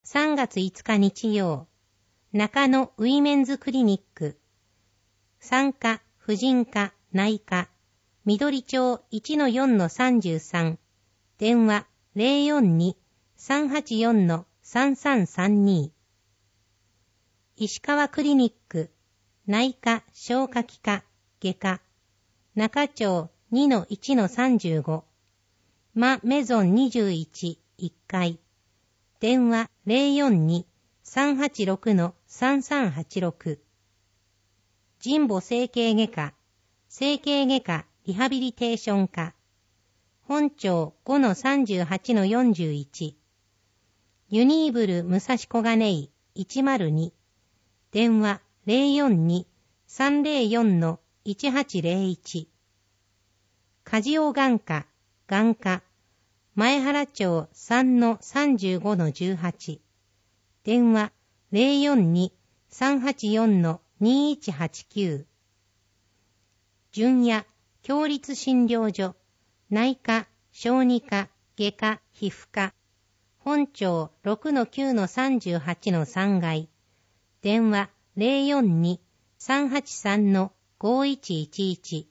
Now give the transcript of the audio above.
3月5日日曜、中野ウィメンズクリニック、産科、婦人科、内科、緑町 1-4-33、電話 042-384-3332。石川クリニック、内科、消化器科、外科、中町 2-1-35、マ・メゾン21、1階、電話 042-386-3386。神保整形外科、整形外科リハビリテーション科、本町 5-38-41、ユニーブル武蔵小金井102、電話 042-304-1801。カジオ眼科、眼科、前原町 3-35-18、電話 042-384-2189。純也、共立診療所、内科、小児科、外科、皮膚科、本町 6-9-38-3階、電話 042-383-5111。